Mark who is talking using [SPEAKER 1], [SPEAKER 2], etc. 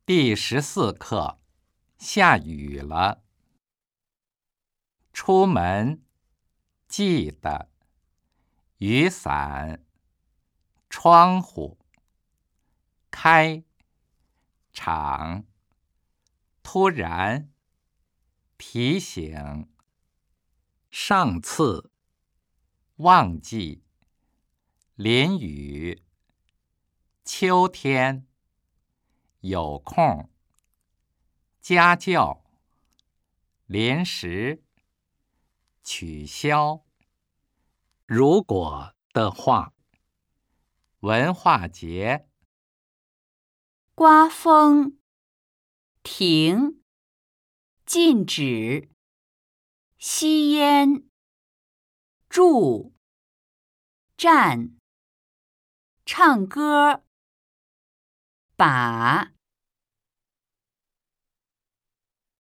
[SPEAKER 1] 第14课，下雨了。出门记得雨伞、窗户、开场、突然、提醒、上次、忘记、淋雨、秋天、有空、家教、临时、取消、如果的话、文化节、
[SPEAKER 2] 刮风、停、禁止、吸烟、住、站、唱歌、把